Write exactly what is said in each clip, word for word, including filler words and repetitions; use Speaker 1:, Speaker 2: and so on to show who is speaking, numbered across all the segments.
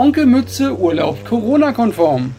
Speaker 1: Onkel Mütze urlaubt Corona-konform.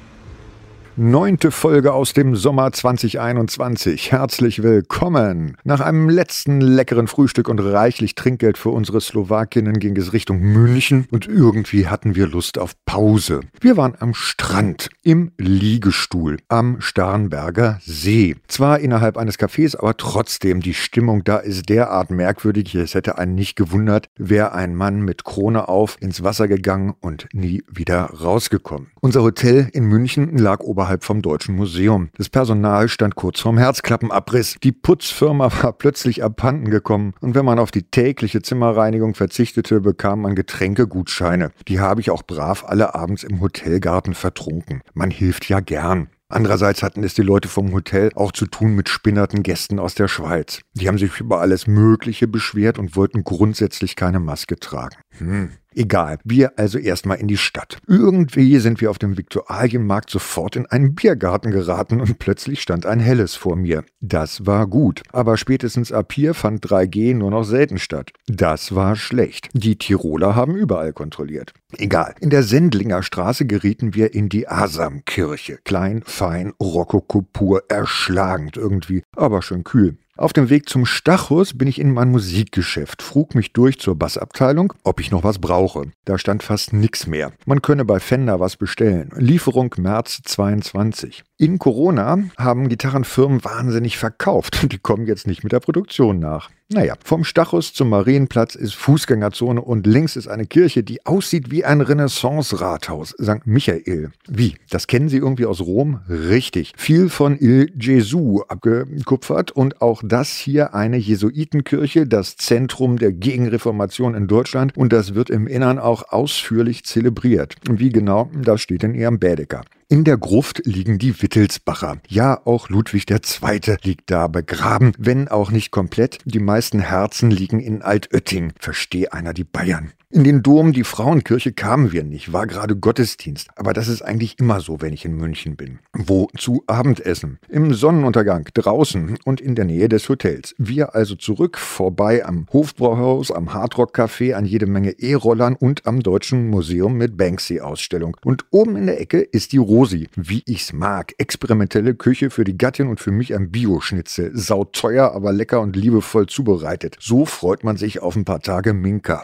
Speaker 2: Neunte Folge aus dem Sommer zwanzig einundzwanzig. Herzlich willkommen. Nach einem letzten leckeren Frühstück und reichlich Trinkgeld für unsere Slowakinnen ging es Richtung München und irgendwie hatten wir Lust auf Pause. Wir waren am Strand, im Liegestuhl, am Starnberger See. Zwar innerhalb eines Cafés, aber trotzdem, die Stimmung da ist derart merkwürdig, es hätte einen nicht gewundert, wäre ein Mann mit Krone auf ins Wasser gegangen und nie wieder rausgekommen. Unser Hotel in München lag oberhalb vom Deutschen Museum. Das Personal stand kurz vorm Herzklappenabriss. Die Putzfirma war plötzlich abhanden gekommen und wenn man auf die tägliche Zimmerreinigung verzichtete, bekam man Getränkegutscheine. Die habe ich auch brav alle abends im Hotelgarten vertrunken. Man hilft ja gern. Andererseits hatten es die Leute vom Hotel auch zu tun mit spinnerten Gästen aus der Schweiz. Die haben sich über alles Mögliche beschwert und wollten grundsätzlich keine Maske tragen. Hm. Egal, wir also erstmal in die Stadt. Irgendwie sind wir auf dem Viktualienmarkt sofort in einen Biergarten geraten und plötzlich stand ein Helles vor mir. Das war gut, aber spätestens ab hier fand drei G nur noch selten statt. Das war schlecht. Die Tiroler haben überall kontrolliert. Egal, in der Sendlinger Straße gerieten wir in die Asamkirche. Klein, fein, Rokoko pur, erschlagend irgendwie, aber schön kühl. Auf dem Weg zum Stachus bin ich in mein Musikgeschäft, frug mich durch zur Bassabteilung, ob ich noch was brauche. Da stand fast nix mehr. Man könne bei Fender was bestellen. Lieferung März zweiundzwanzig. In Corona haben Gitarrenfirmen wahnsinnig verkauft und die kommen jetzt nicht mit der Produktion nach. Naja, vom Stachus zum Marienplatz ist Fußgängerzone und links ist eine Kirche, die aussieht wie ein Renaissance-Rathaus, Sankt Michael. Wie? Das kennen Sie irgendwie aus Rom? Richtig. Viel von Il Gesù abgekupfert und auch das hier eine Jesuitenkirche, das Zentrum der Gegenreformation in Deutschland und das wird im Innern auch ausführlich zelebriert. Wie genau, das steht in Ihrem Bädeker. In der Gruft liegen die Wittelsbacher. Ja, auch Ludwig der Zweite liegt da begraben, wenn auch nicht komplett. Die meisten Herzen liegen in Altötting. Versteh einer die Bayern. In den Dom, die Frauenkirche, kamen wir nicht, war gerade Gottesdienst. Aber das ist eigentlich immer so, wenn ich in München bin. Wo? Zu Abendessen. Im Sonnenuntergang, draußen und in der Nähe des Hotels. Wir also zurück, vorbei am Hofbrauhaus, am Hardrock-Café, an jede Menge E-Rollern und am Deutschen Museum mit Banksy-Ausstellung. Und oben in der Ecke ist die Rosi, wie ich's mag. Experimentelle Küche für die Gattin und für mich ein Bioschnitzel. Sauteuer, aber lecker und liebevoll zubereitet. So freut man sich auf ein paar Tage Minka.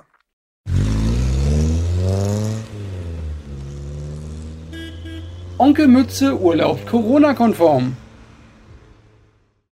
Speaker 1: Onkel Mütze urlaubt Corona-konform.